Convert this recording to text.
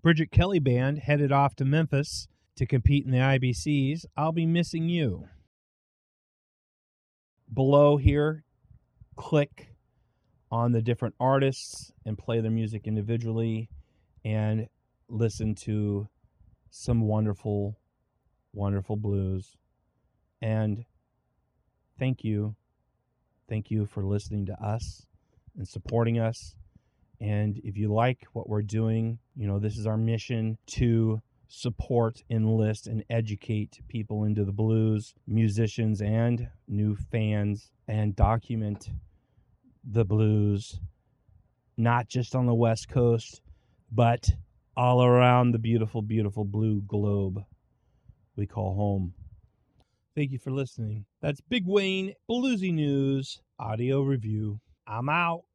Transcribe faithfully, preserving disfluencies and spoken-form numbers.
Bridget Kelly Band headed off to Memphis to compete in the I B Cs. I'll be missing you. Below here, click on the different artists and play their music individually and listen to some wonderful, wonderful blues. And thank you. Thank you for listening to us and supporting us. And if you like what we're doing, you know, this is our mission to support, enlist, and educate people into the blues, musicians and new fans, and document the blues, not just on the West Coast, but all around the beautiful, beautiful blue globe we call home. Thank you for listening. That's Big Wayne Bluesy News Audio Review. I'm out.